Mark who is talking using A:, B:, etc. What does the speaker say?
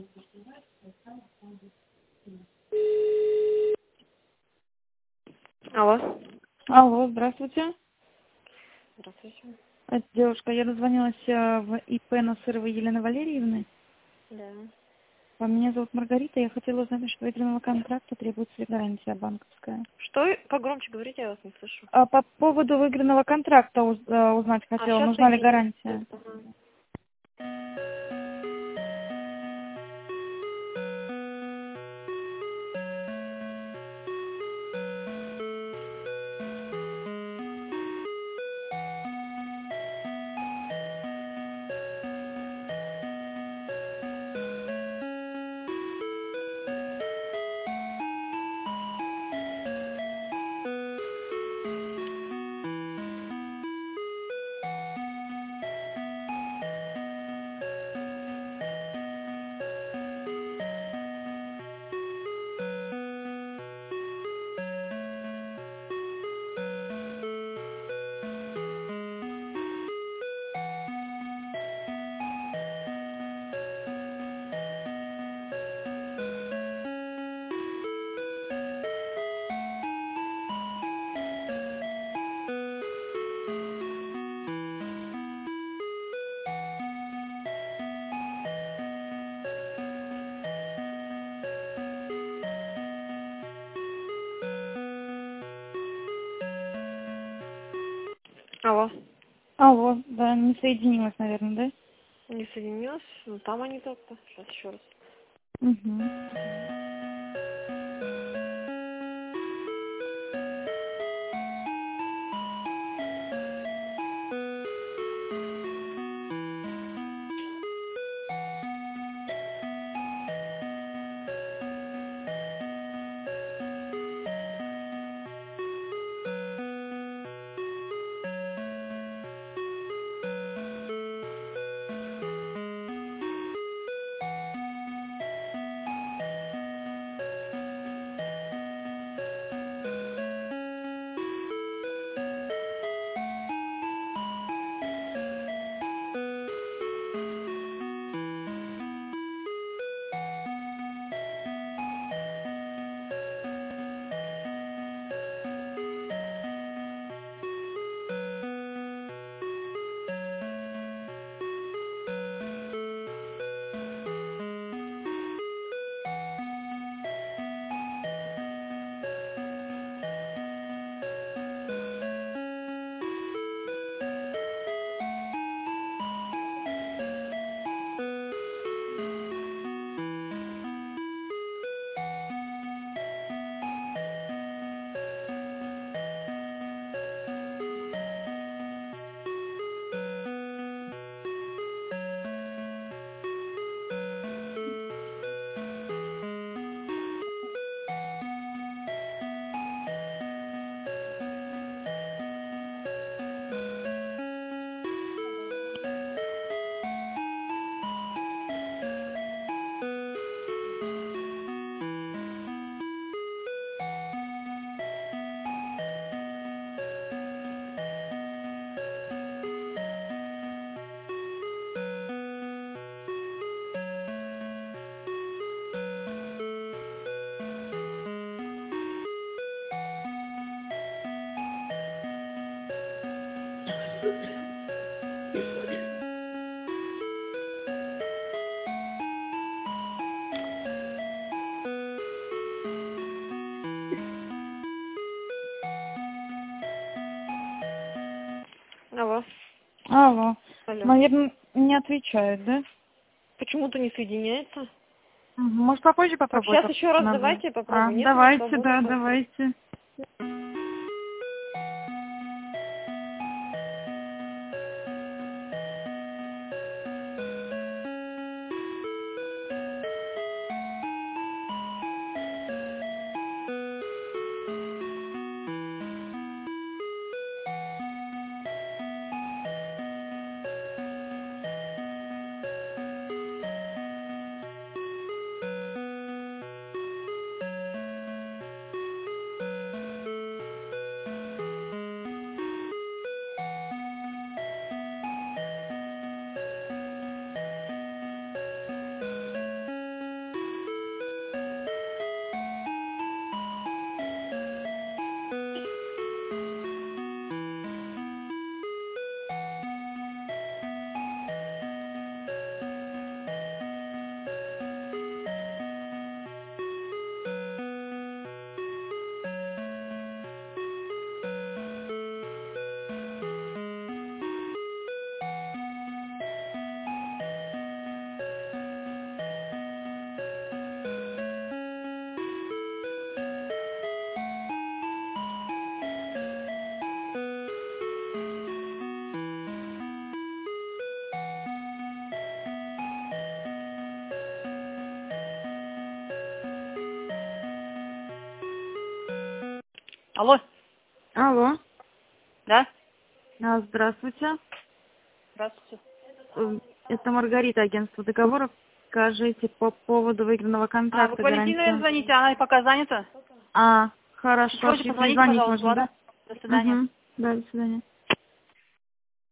A: Алло.
B: Алло, здравствуйте.
A: Здравствуйте.
B: Это девушка, я дозвонилась в ИП Насыровой Елены Валерьевны.
A: Да.
B: Меня зовут Маргарита, я хотела узнать, насчет выигранного контракта требуется ли гарантия банковская.
A: Что? Погромче говорите, я вас не слышу.
B: По поводу выигранного контракта узнать хотела,
A: сейчас
B: нужна ли
A: соединю.
B: гарантия?
A: Ага. Алло.
B: Алло, да, не соединилась, наверное,
A: Не соединилась? Ну там они только. Сейчас еще раз.
B: да? Угу.
A: Алло.
B: Алло.
A: Алло.
B: Наверное, не отвечает, да?
A: Почему-то не соединяется.
B: Мгм. Может, попозже
A: Так,
B: попробовать?
A: сейчас еще раз
B: Надо.
A: давайте попробуем. Нет, на
B: Давайте,
A: свободном
B: да,
A: просто.
B: давайте.
C: Алло,
B: Алло.
C: да?
B: Здравствуйте.
C: Здравствуйте.
B: Это Маргарита, агентство договоров. Скажите по поводу выигранного
C: Вы
B: контракта
C: к Валентине
B: гарантии.
C: звоните, она пока занята.
B: Хорошо.
C: Позже
B: Если
C: позвоните,
B: звонить
C: пожалуйста,
B: можно, да?
C: ладно? До свидания.
B: Да, до свидания.